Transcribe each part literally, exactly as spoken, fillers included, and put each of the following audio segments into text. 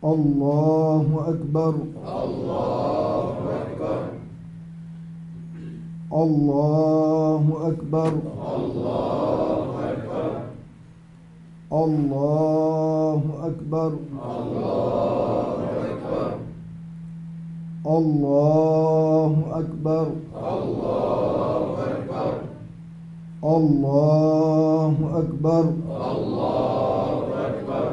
الله أكبر الله أكبر الله أكبر الله أكبر الله أكبر الله أكبر الله أكبر الله أكبر الله أكبر الله أكبر.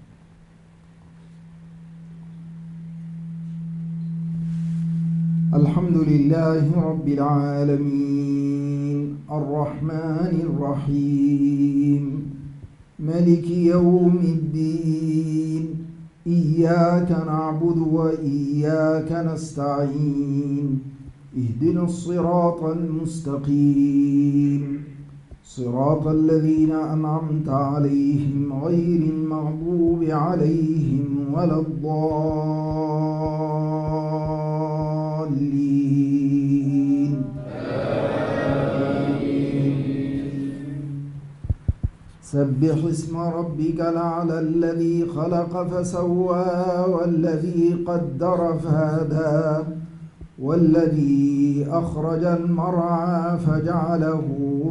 الحمد لله رب العالمين الرحمن الرحيم ملك يوم الدين إياك نعبد وإياك نستعين اهدنا الصراط المستقيم صراط الذين أنعمت عليهم غير المغضوب عليهم ولا الضالين سبح اسم ربك الأعلى الذي خلق فسوى والذي قدر فهدى والذي أخرج المرعى فجعله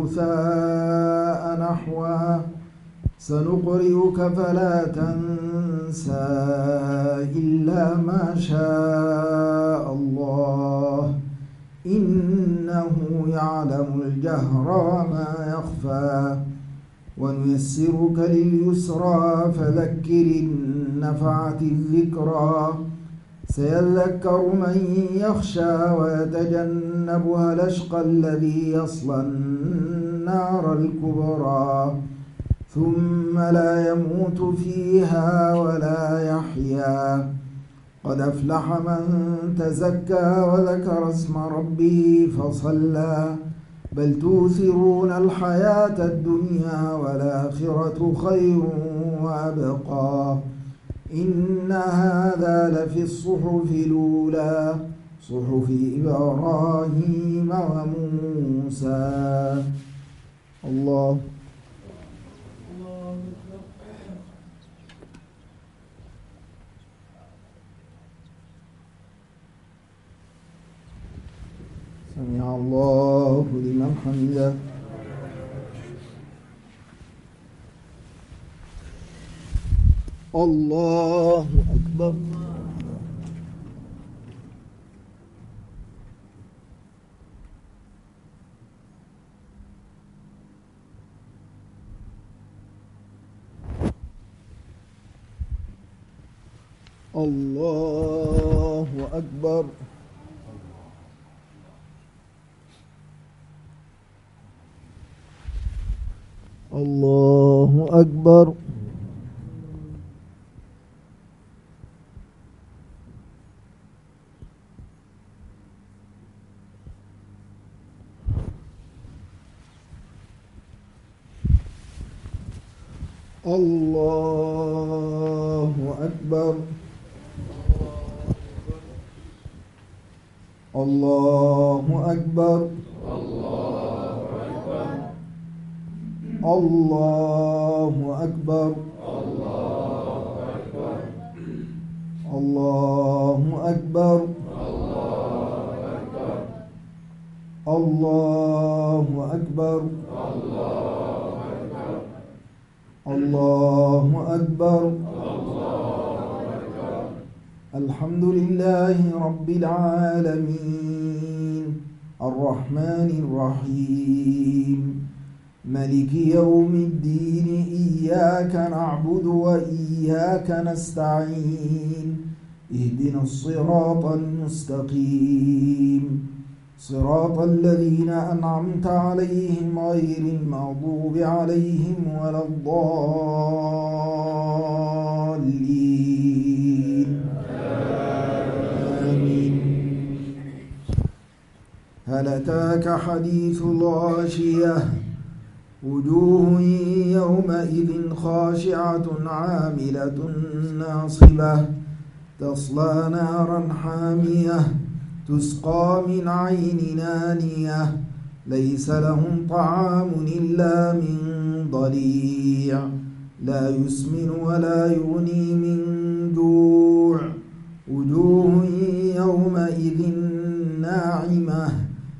غثاء نحوا سنقرئك فلا تنسى إلا ما شاء الله إنه يعلم الجهر وما يخفى ونيسرك لليسرى فذكر إن نفعت الذكرى سيذكر من يخشى ويتجنبها الأشقى الذي يصلى النار الكبرى ثم لا يموت فيها ولا يحيا قد أفلح من تزكى وذكر اسم ربه فصلى بل توثرون الحياة الدنيا والآخرة خير وأبقى إن هذا لفي الصحف الأولى صحف إبراهيم وموسى. الله سمع الله لمن حمده. الله أكبر. الله أكبر. الله أكبر. الله أكبر. الله أكبر. الله أكبر. الله أكبر. الله أكبر. الله أكبر. الحمد لله رب العالمين الرحمن الرحيم ملك يوم الدين إياك نعبد وإياك نستعين اهدنا الصراط المستقيم صراط الذين أنعمت عليهم غير المغضوب عليهم ولا الضالين آمين. هل أتاك حديث الغاشية وجوه يومئذ خاشعة عاملة ناصبة تصلى نارا حامية تسقى من عين آنية ليس لهم طعام إلا من ضريع لا يسمن ولا يغني من جوع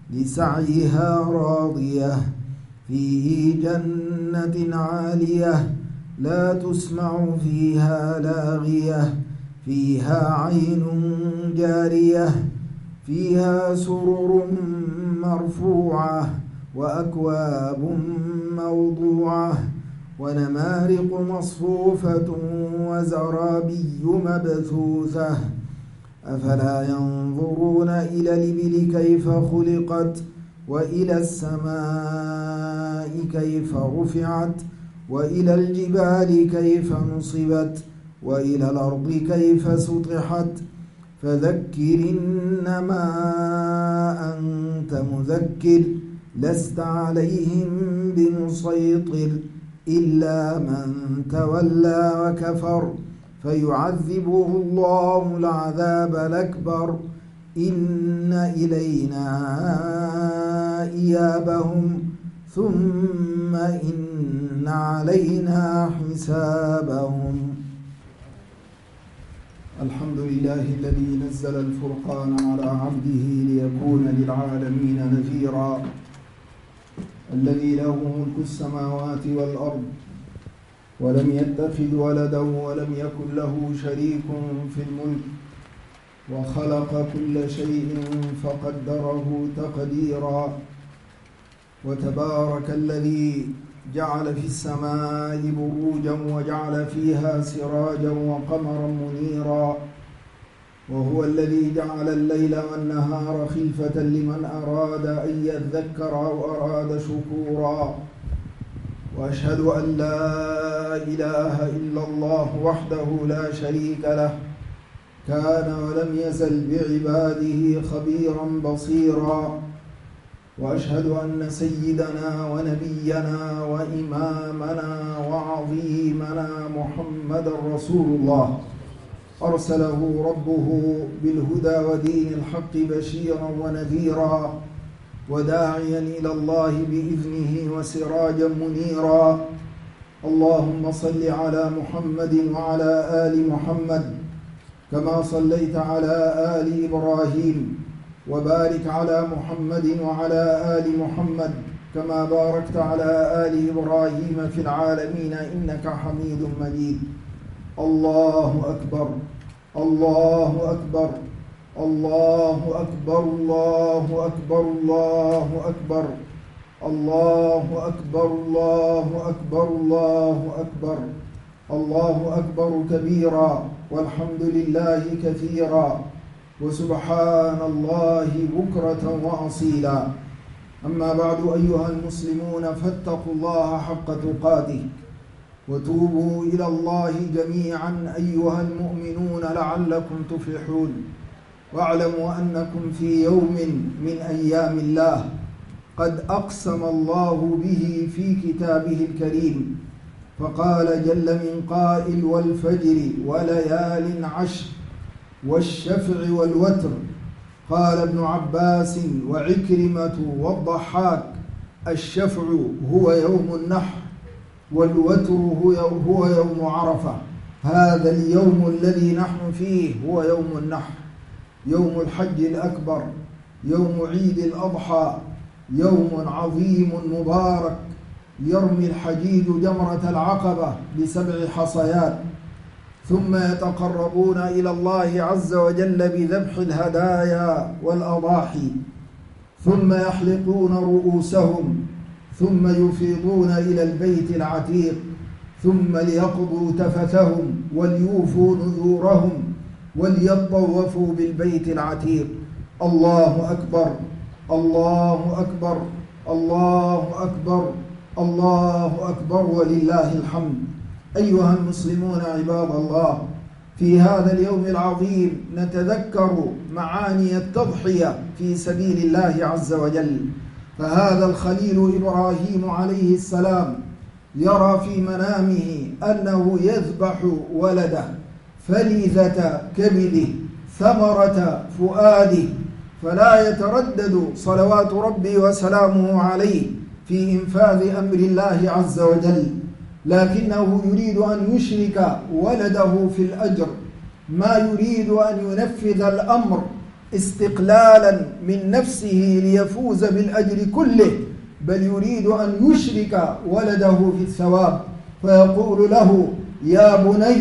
لسعيها راضية في جنة عالية لا تسمع فيها لاغية فيها عين جارية فيها سرر مرفوعة وأكواب موضوعة ونمارق مصفوفة وزرابي مبثوثة أفلا ينظرون إلى الإبل كيف خلقت وإلى السماء كيف رفعت وإلى الجبال كيف نصبت وإلى الأرض كيف سطحت فذكر إنما أنت مذكر لست عليهم بمسيطر إلا من تولى وكفر فيعذبه الله العذاب الأكبر إن إلينا إيابهم ثم إن علينا حسابهم. الحمد لله الذي نزل الفرقان على عبده ليكون للعالمين نذيرا، الذي له ملك السماوات والأرض ولم يتخذ ولدا ولم يكن له شريك في الملك وخلق كل شيء فقدره تقديرا. وتبارك الذي جعل في السماء بروجا وجعل فيها سراجا وقمرا منيرا، وهو الذي جعل الليل والنهار خلفة لمن أراد أن يذكر أو أراد شكورا. وأشهد أن لا إله إلا الله وحده لا شريك له كان ولم يزل بعباده خبيرا بصيرا. وأشهد أن سيدنا ونبينا وإمامنا وعظيمنا محمد رسول الله أرسله ربه بالهدى ودين الحق بشيرا ونذيرا وداعيا إلى الله بإذنه وسراجا منيرا. اللهم صل على محمد وعلى آل محمد كما صليت على آل إبراهيم، وبارك على محمد وعلى آل محمد كما باركت على آل إبراهيم في العالمين إنك حميد مجيد. الله أكبر الله أكبر الله أكبر الله أكبر الله أكبر الله أكبر الله أكبر الله أكبر الله أكبر كبيرا والحمد لله كثيرا وسبحان الله بكرة وأصيلا. أما بعد أيها المسلمون فاتقوا الله حق تقاته وتوبوا إلى الله جميعا أيها المؤمنون لعلكم تفلحون. واعلموا أنكم في يوم من أيام الله قد أقسم الله به في كتابه الكريم، فقال جل من قائل والفجر وليال عشر والشفع والوتر. قال ابن عباس وعكرمة والضحاك الشفع هو يوم النحر والوتر هو يوم عرفة. هذا اليوم الذي نحن فيه هو يوم النحر، يوم الحج الأكبر، يوم عيد الأضحى، يوم عظيم مبارك يرمي الحجيج جمرة العقبة بسبع حصيات، ثم يتقربون إلى الله عز وجل بذبح الهدايا والأضاحي، ثم يحلقون رؤوسهم، ثم يفيضون إلى البيت العتيق، ثم ليقضوا تفثهم وليوفوا نذورهم وليطوفوا بالبيت العتيق. الله أكبر الله أكبر الله أكبر الله أكبر ولله الحمد. أيها المسلمون عباد الله، في هذا اليوم العظيم نتذكر معاني التضحية في سبيل الله عز وجل. فهذا الخليل إبراهيم عليه السلام يرى في منامه أنه يذبح ولده فلذة كبده ثمرة فؤاده، فلا يتردد صلوات ربي وسلامه عليه في إنفاذ أمر الله عز وجل، لكنه يريد أن يشرك ولده في الأجر، ما يريد أن ينفذ الأمر استقلالا من نفسه ليفوز بالأجر كله، بل يريد أن يشرك ولده في الثواب، فيقول له: يا بني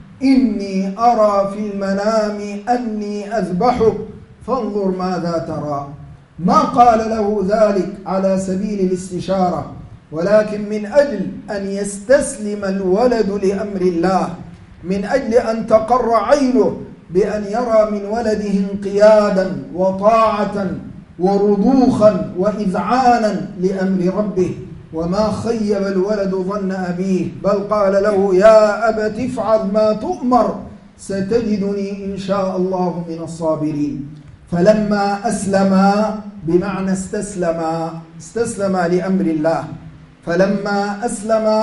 إني أرى في المنام أني أذبحك فانظر ماذا ترى. ما قال له ذلك على سبيل الاستشارة، ولكن من أجل أن يستسلم الولد لأمر الله، من أجل أن تقر عينه بأن يرى من ولده انقيادا وطاعة ورضوخا وإذعانا لأمر ربه. وما خيب الولد ظن أبيه، بل قال له: يا أبت افعل ما تؤمر ستجدني إن شاء الله من الصابرين. فلما أسلما بمعنى استسلما استسلما لأمر الله، فلما أسلما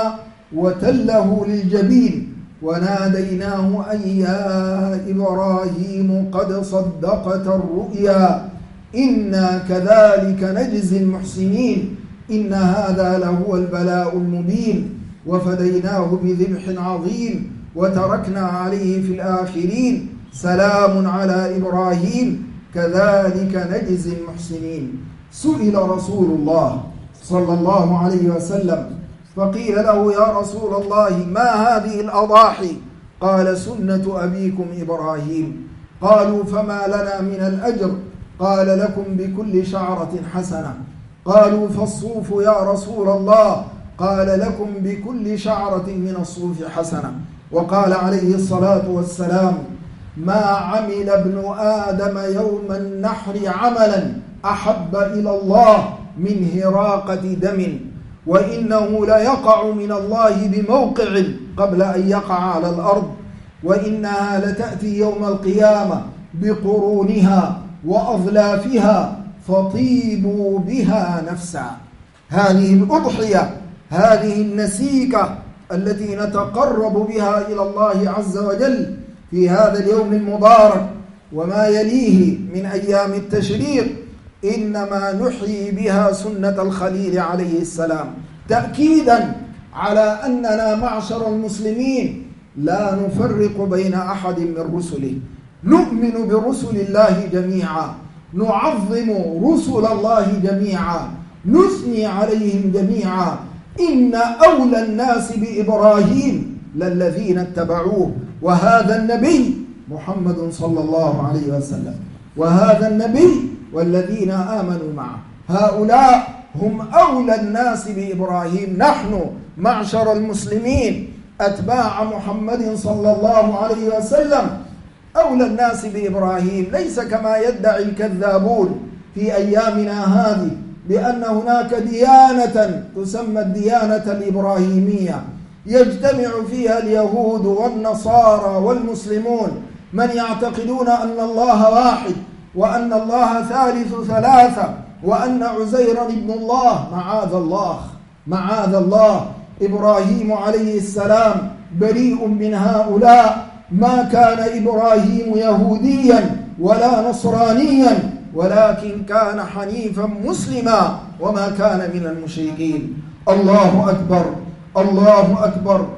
وتله للجبين وناديناه أن يا إبراهيم قد صدقت الرؤيا إنا كذلك نجزي المحسنين إن هذا لهو البلاء المبين وفديناه بذبح عظيم وتركنا عليه في الآخرين سلام على إبراهيم كذلك نجزي المحسنين. سئل رسول الله صلى الله عليه وسلم فقيل له: يا رسول الله ما هذه الأضاحي؟ قال: سنة أبيكم إبراهيم. قالوا: فما لنا من الأجر؟ قال: لكم بكل شعرة حسنة. قالوا: فالصوف يا رسول الله؟ قال: لكم بكل شعرة من الصوف حسنة. وقال عليه الصلاة والسلام: ما عمل ابن آدم يوم النحر عملا أحب إلى الله من هراقة دم، وإنه ليقع من الله بموقع قبل أن يقع على الأرض، وإنها لتأتي يوم القيامة بقرونها وأظلافها فطيبوا بها نفسا. هذه الأضحية، هذه النسيكة التي نتقرب بها إلى الله عز وجل في هذا اليوم المبارك وما يليه من أيام التشريق، إنما نحيي بها سنة الخليل عليه السلام، تأكيدا على أننا معشر المسلمين لا نفرق بين أحد من رسله، نؤمن برسل الله جميعا، نعظم رسل الله جميعا، نثني عليهم جميعا. إن أولى الناس بإبراهيم للذين اتبعوه، وهذا النبي محمد صلى الله عليه وسلم، وهذا النبي والذين آمنوا معه، هؤلاء هم أولى الناس بإبراهيم. نحن معشر المسلمين أتباع محمد صلى الله عليه وسلم أولى الناس بإبراهيم، ليس كما يدعي الكذابون في أيامنا هذه بأن هناك ديانة تسمى الديانة الإبراهيمية يجتمع فيها اليهود والنصارى والمسلمون، من يعتقدون أن الله واحد وأن الله ثالث ثلاثة وأن عزيرا ابن الله. معاذ الله، معاذ الله. إبراهيم عليه السلام بريء من هؤلاء. ما كان إبراهيم يهوديا ولا نصرانيا، ولكن كان حنيفا مسلما وما كان من المشركين. الله أكبر، الله أكبر،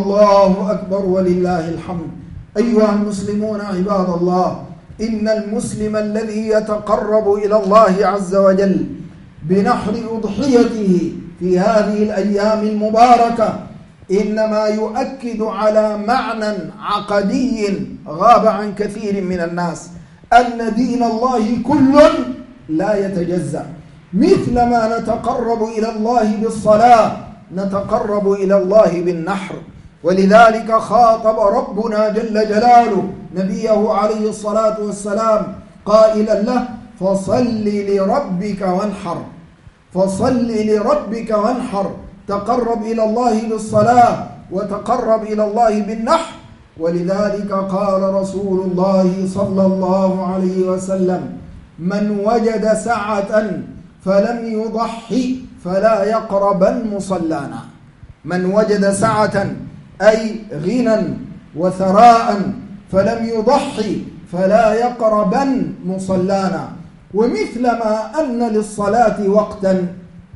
الله أكبر ولله الحمد. أيها المسلمون عباد الله، إن المسلم الذي يتقرب إلى الله عز وجل بنحر أضحيته في هذه الأيام المباركة إنما يؤكد على معنى عقدي غاب عن كثير من الناس، أن دين الله كل لا يتجزأ. مثلما نتقرب إلى الله بالصلاة نتقرب إلى الله بالنحر، ولذلك خاطب ربنا جل جلاله نبيه عليه الصلاة والسلام قائلا له: فصل لربك وانحر، فصل لربك وانحر. تقرب إلى الله بالصلاة وتقرب إلى الله بالنحر. ولذلك قال رسول الله صلى الله عليه وسلم: من وجد سعة فلم يضحي فلا يقربن مصلانا. من وجد سعة أي غنى وثراء فلم يضحي فلا يقربن مصلانا. ومثلما أن للصلاة وقتا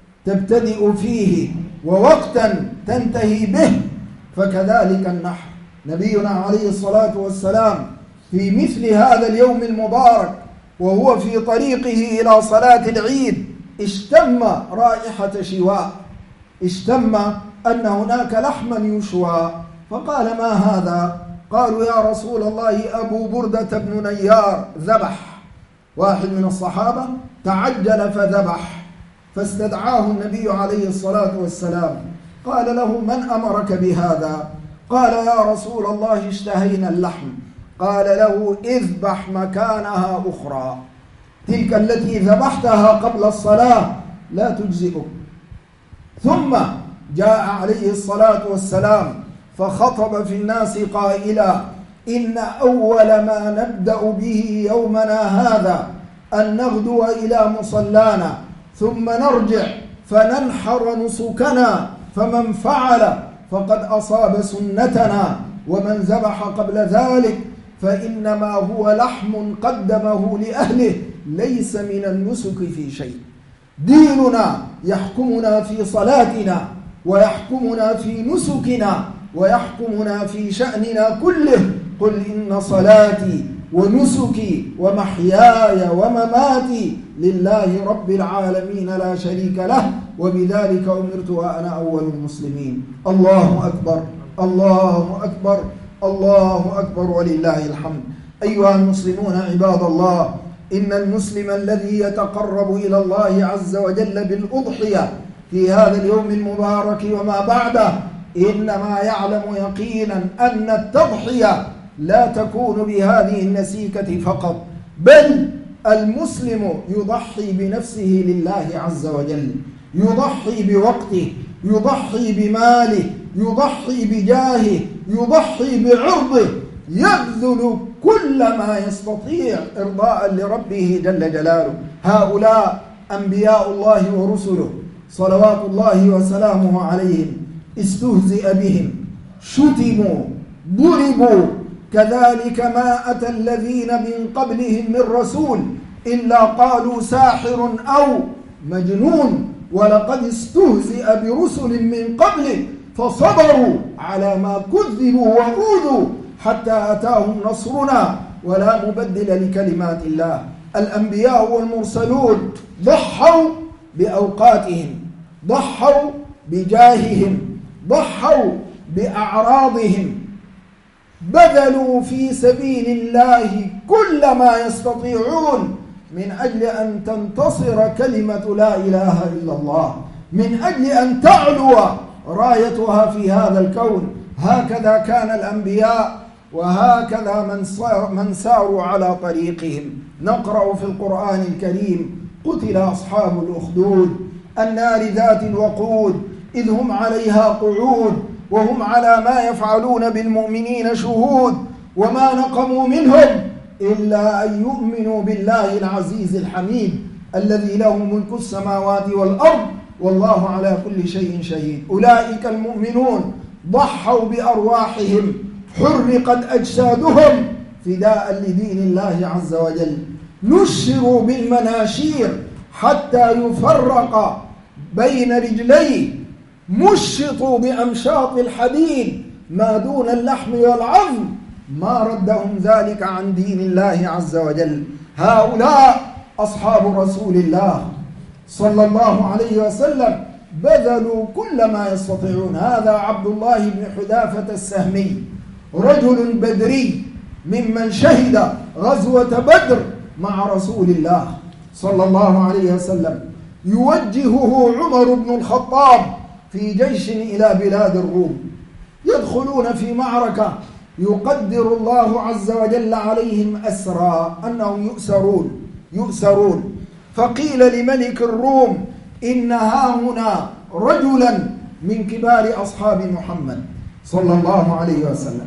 تبتدئ فيه ووقتا تنتهي به، فكذلك النحر. نبينا عليه الصلاة والسلام في مثل هذا اليوم المبارك وهو في طريقه إلى صلاة العيد اشتم رائحة شواء، اشتم أن هناك لحما يشوى، فقال: ما هذا؟ قالوا: يا رسول الله أبو بردة بن نيار ذبح. واحد من الصحابة تعجل فذبح، فاستدعاه النبي عليه الصلاة والسلام، قال له: من أمرك بهذا؟ قال: يا رسول الله اشتهينا اللحم. قال له: اذبح مكانها أخرى، تلك التي ذبحتها قبل الصلاة لا تجزئك. ثم جاء عليه الصلاة والسلام فخطب في الناس قائلا: إن أول ما نبدأ به يومنا هذا أن نغدو إلى مصلانا ثم نرجع فننحر نسكنا، فمن فعل فقد أصاب سنتنا، ومن ذبح قبل ذلك فإنما هو لحم قدمه لأهله، ليس من النسك في شيء. ديننا يحكمنا في صلاتنا، ويحكمنا في نسكنا، ويحكمنا في شأننا كله. قل إن صلاتي ونسكي ومحياي ومماتي لله رب العالمين لا شريك له، وبذلك أمرت وأنا أول المسلمين. الله أكبر، الله أكبر، الله أكبر، ولله الحمد. أيها المسلمون عباد الله، إن المسلم الذي يتقرب إلى الله عز وجل بالأضحية في هذا اليوم المبارك وما بعده إنما يعلم يقينا أن التضحية لا تكون بهذه النسيكة فقط، بل المسلم يضحي بنفسه لله عز وجل، يضحي بوقته، يضحي بماله، يضحي بجاهه، يضحي بعرضه، يبذل كل ما يستطيع إرضاء لربه جل جلاله. هؤلاء أنبياء الله ورسله صلوات الله وسلامه عليهم استهزئ بهم، شتموا، ضربوا، كذلك ما أتى الذين من قبلهم من رسول إلا قالوا ساحر أو مجنون، ولقد استهزئ برسل من قبله فصبروا على ما كذبوا وأوذوا حتى أتاهم نصرنا ولا مبدل لكلمات الله. الأنبياء والمرسلون ضحوا بأوقاتهم، ضحوا بجاههم، ضحوا بأعراضهم، بذلوا في سبيل الله كل ما يستطيعون من أجل أن تنتصر كلمة لا إله إلا الله، من أجل أن تعلو رايتها في هذا الكون. هكذا كان الأنبياء، وهكذا من ساروا على طريقهم. نقرأ في القرآن الكريم: قتل أصحاب الأخدود النار ذات الوقود إذ هم عليها قعود وهم على ما يفعلون بالمؤمنين شهود وما نقموا منهم إلا أن يؤمنوا بالله العزيز الحميد الذي له ملك السماوات والأرض والله على كل شيء شهيد. أولئك المؤمنون ضحوا بأرواحهم، حرقت أجسادهم فداء لدين الله عز وجل، نشروا بالمناشير حتى يفرق بين رجليه، مشطوا بأمشاط الحديد ما دون اللحم والعظم، ما ردهم ذلك عن دين الله عز وجل. هؤلاء أصحاب رسول الله صلى الله عليه وسلم بذلوا كل ما يستطيعون. هذا عبد الله بن حذافة السهمي، رجل بدري ممن شهد غزوة بدر مع رسول الله صلى الله عليه وسلم، يوجهه عمر بن الخطاب في جيش إلى بلاد الروم، يدخلون في معركة يقدر الله عز وجل عليهم أسرى، أنهم يؤسرون يؤسرون فقيل لملك الروم: إن هاهنا رجلا من كبار أصحاب محمد صلى الله عليه وسلم.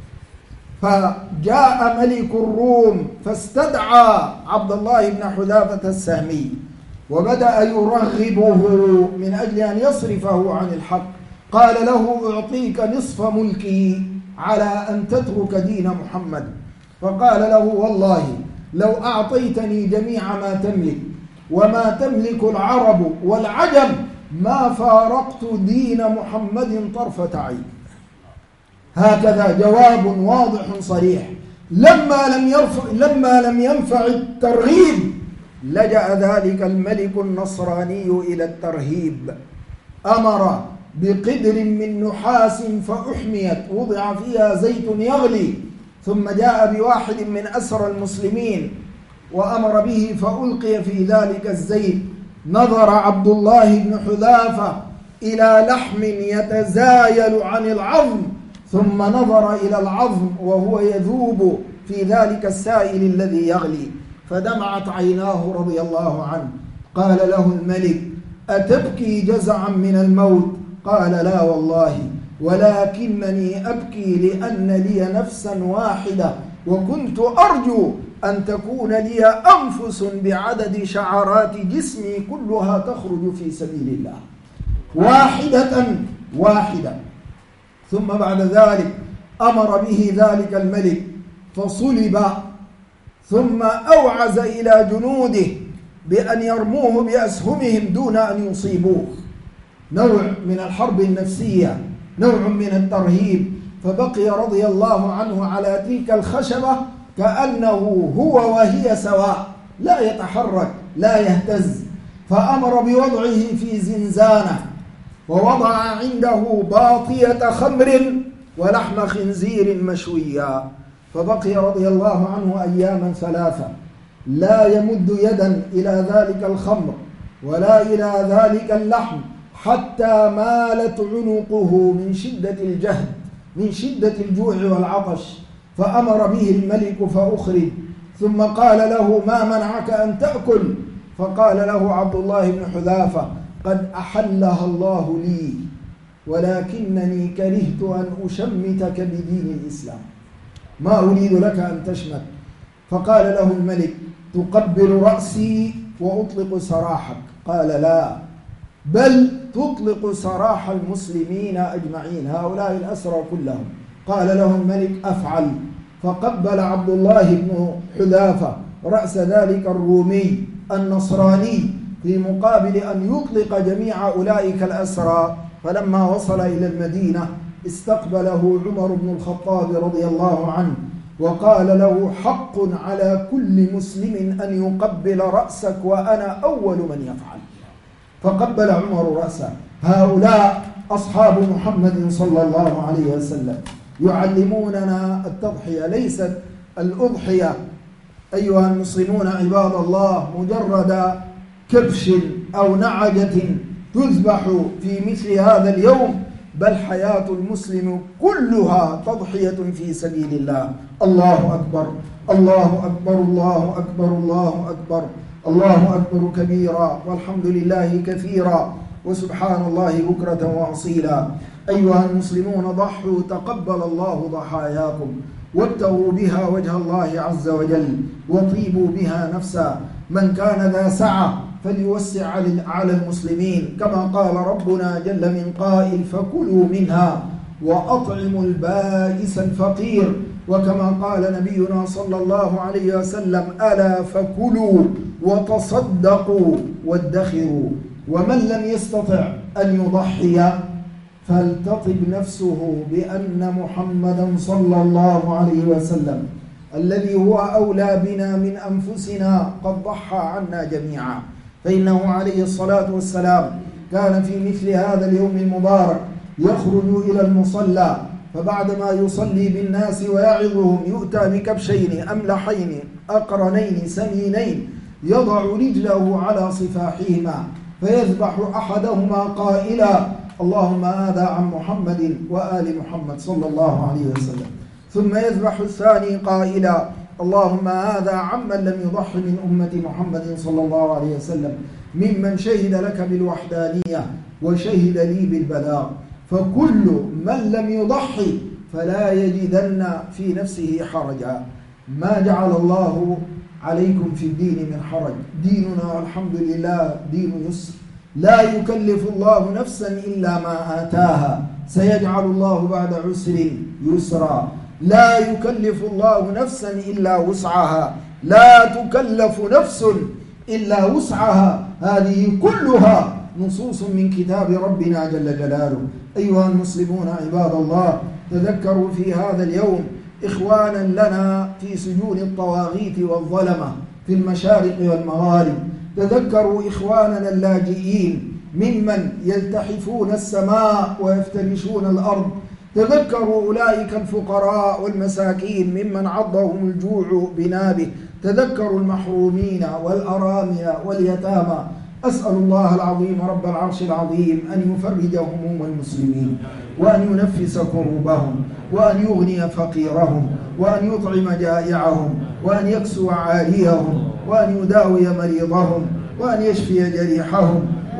فجاء ملك الروم فاستدعى عبد الله بن حذافة السهمي وبدأ يرغبه من أجل أن يصرفه عن الحق. قال له: أعطيك نصف ملكي على أن تترك دين محمد. فقال له: والله لو أعطيتني جميع ما تملك وما تملك العرب والعجم ما فارقت دين محمد طرفة عين. هكذا جواب واضح صريح. لما لم يرفع لما لم ينفع الترغيب لجأ ذلك الملك النصراني إلى الترهيب، أمر بقدر من نحاس فأحميت وضع فيها زيت يغلي، ثم جاء بواحد من أسرى المسلمين وأمر به فألقي في ذلك الزيت. نظر عبد الله بن حذافة إلى لحم يتزايل عن العظم، ثم نظر إلى العظم وهو يذوب في ذلك السائل الذي يغلي، فدمعت عيناه رضي الله عنه. قال له الملك: أتبكي جزعا من الموت؟ قال: لا والله، ولكنني أبكي لأن لي نفسا واحدة، وكنت أرجو أن تكون لي أنفس بعدد شعرات جسمي كلها تخرج في سبيل الله، واحدة واحدة. ثم بعد ذلك أمر به ذلك الملك فصلب، ثم أوعز إلى جنوده بأن يرموه بأسهمهم دون أن يصيبوه. نوع من الحرب النفسية، نوع من الترهيب. فبقي رضي الله عنه على تلك الخشبة كأنه هو وهي سواء، لا يتحرك لا يهتز. فأمر بوضعه في زنزانة، ووضع عنده باطية خمر ولحم خنزير مشويا. فبقي رضي الله عنه أياما ثلاثة لا يمد يدا إلى ذلك الخمر ولا إلى ذلك اللحم، حتى مالت عنقه من شدة الجهد، من شدة الجوع والعطش. فأمر به الملك فأخرج، ثم قال له: ما منعك أن تأكل؟ فقال له عبد الله بن حذافة: قد أحلها الله لي، ولكنني كرهت أن أشمتك بدين الإسلام، ما أريد لك أن تشمت. فقال له الملك: تقبل رأسي وأطلق سراحك؟ قال: لا، بل تطلق سراح المسلمين أجمعين، هؤلاء الأسرى كلهم. قال له الملك: أفعل. فقبل عبد الله بن حذافة رأس ذلك الرومي النصراني في مقابل أن يطلق جميع أولئك الأسرى. فلما وصل إلى المدينة استقبله عمر بن الخطاب رضي الله عنه وقال له: حق على كل مسلم أن يقبل رأسك وأنا أول من يفعل. فقبل عمر رأسه. هؤلاء أصحاب محمد صلى الله عليه وسلم يعلموننا التضحية، ليست الأضحية أيها المسلمون عباد الله مجرد كبش أو نعجة تذبح في مثل هذا اليوم، بل حياة المسلم كلها تضحية في سبيل الله. الله أكبر، الله أكبر، الله أكبر، الله أكبر، الله أكبر كبيرا، والحمد لله كثيرا، وسبحان الله بكرة وأصيلا. أيها المسلمون ضحوا تقبل الله ضحاياكم، وابتغوا بها وجه الله عز وجل، وطيبوا بها نفسا. من كان ذا سعة فليوسع على المسلمين، كما قال ربنا جل من قائل: فكلوا منها وأطعموا البائس الفقير. وكما قال نبينا صلى الله عليه وسلم: ألا فكلوا وتصدقوا وادخروا. ومن لم يستطع أن يضحي فلتطب نفسه بأن محمدا صلى الله عليه وسلم الذي هو أولى بنا من أنفسنا قد ضحى عنا جميعا. فإنه عليه الصلاة والسلام كان في مثل هذا اليوم المبارك يخرج إلى المصلى، فبعدما يصلي بالناس ويعظهم يؤتى بكبشين أملحين أقرنين سمينين يضع رجله على صفاحهما فيذبح أحدهما قائلا: اللهم هذا عن محمد وآل محمد صلى الله عليه وسلم. ثم يذبح الثاني قائلا: اللهم هذا عمن لم يضح من أمة محمد صلى الله عليه وسلم ممن شهد لك بالوحدانية وشهد لي بالبلاغ. فكل من لم يضحي فلا يجدن في نفسه حرجا. ما جعل الله عليكم في الدين من حرج، ديننا والحمد لله دين يسر، لا يكلف الله نفسا إلا ما آتاها، سيجعل الله بعد عسر يسرا. لا يكلف الله نفسا إلا وسعها، لا تكلف نفس إلا وسعها. هذه كلها نصوص من كتاب ربنا جل جلاله. أيها المسلمون عباد الله، تذكروا في هذا اليوم إخوانا لنا في سجون الطواغيت والظلمة في المشارق والمغارب. تذكروا إخواننا اللاجئين ممن يلتحفون السماء ويفترشون الأرض. تذكروا أولئك الفقراء والمساكين ممن عضهم الجوع بنابه. تذكروا المحرومين والأرامل واليتامى. أسأل الله العظيم رب العرش العظيم أن يفرج هموم المسلمين، وأن ينفس كروبهم، وأن يغني فقيرهم، وأن يطعم جائعهم، وأن يكسو عاريهم، وأن يداوي مريضهم، وأن يشفي جريحهم،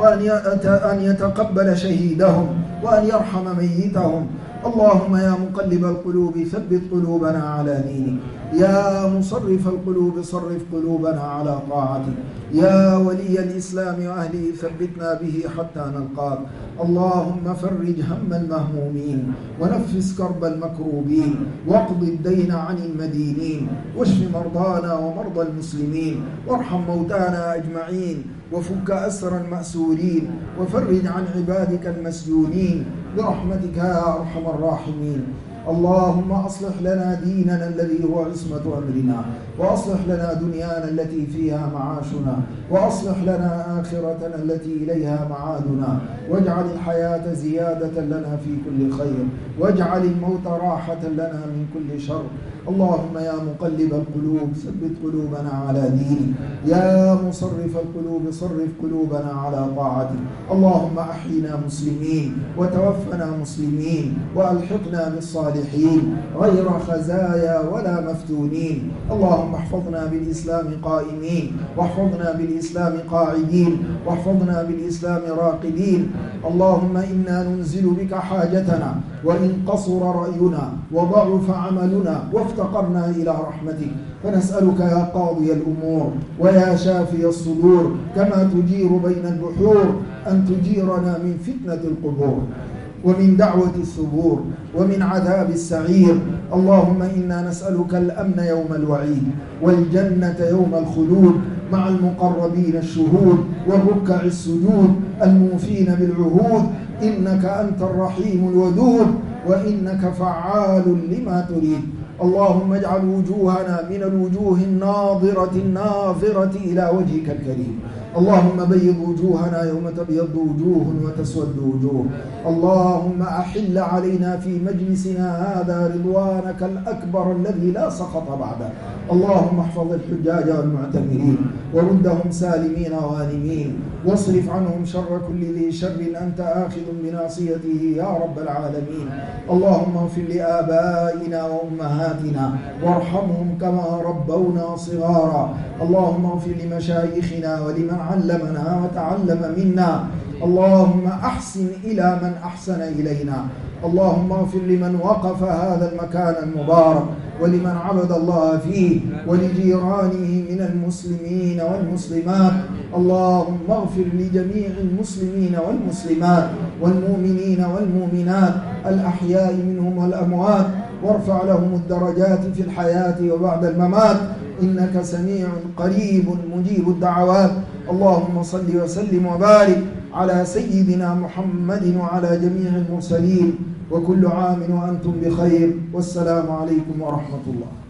وأن يتقبل شهيدهم، وأن يرحم ميتهم. اللهم يا مقلب القلوب ثبت قلوبنا على دينك، يا مصرف القلوب صرف قلوبنا على طاعتك، يا ولي الإسلام وأهله ثبتنا به حتى نلقاك. اللهم فرج هم المهمومين، ونفس كرب المكروبين، واقض الدين عن المدينين، واشف مرضانا ومرضى المسلمين، وارحم موتانا أجمعين، وفك أسر المأسورين، وفرج عن عبادك المسجونين برحمتك يا أرحم الراحمين. اللهم أصلح لنا ديننا الذي هو عصمة أمرنا، وأصلح لنا دنيانا التي فيها معاشنا، وأصلح لنا آخرتنا التي إليها معادنا، واجعل الحياة زيادة لنا في كل خير، واجعل الموت راحة لنا من كل شر. اللهم يا مقلب القلوب ثبت قلوبنا على دينك، يا مصرف القلوب صرف قلوبنا على طاعتك. اللهم أحينا مسلمين، وتوفنا مسلمين، وألحقنا بالصالحين غير خزايا ولا مفتونين. اللهم احفظنا بالإسلام قائمين، واحفظنا بالإسلام قاعدين، واحفظنا بالإسلام راقدين. اللهم إنا ننزل بك حاجتنا، وإن قصر رأينا وضعف عملنا وافتقرنا إلى رحمتك، فنسألك يا قاضي الأمور ويا شافي الصدور، كما تجير بين البحور، أن تجيرنا من فتنة القبور، ومن دعوة الثبور، ومن عذاب السعير. اللهم إنا نسألك الأمن يوم الوعيد، والجنة يوم الخلود، مع المقربين الشهود، والركع السجود الموفين بالعهود. إنك أنت الرحيم الودود، وإنك فعال لما تريد. اللهم اجعل وجوهنا من الوجوه الناظرة الناظرة إلى وجهك الكريم. اللهم بيض وجوهنا يوم تبيض وجوه وتسود وجوه. اللهم أحل علينا في مجلسنا هذا رضوانك الأكبر الذي لا سخط بعده. اللهم احفظ الحجاج والمعتمرين، وردهم سالمين غانمين، واصرف عنهم شر كل ذي شر أنت آخذ بناصيته يا رب العالمين. اللهم اغفر لآبائنا وأمهاتنا، وارحمهم كما ربونا صغارا. اللهم اغفر لمشايخنا ولمن علمنا وتعلم منا. اللهم أحسن إلى من أحسن إلينا. اللهم اغفر لمن وقف هذا المكان المبارك، ولمن عبد الله فيه، ولجيرانه من المسلمين والمسلمات. اللهم اغفر لجميع المسلمين والمسلمات، والمؤمنين والمؤمنات الأحياء منهم والأموات، وارفع لهم الدرجات في الحياة وبعد الممات، إنك سميع قريب مجيب الدعوات. اللهم صل وسلم وبارك على سيدنا محمد وعلى جميع المرسلين، وكل عام وأنتم بخير، والسلام عليكم ورحمة الله.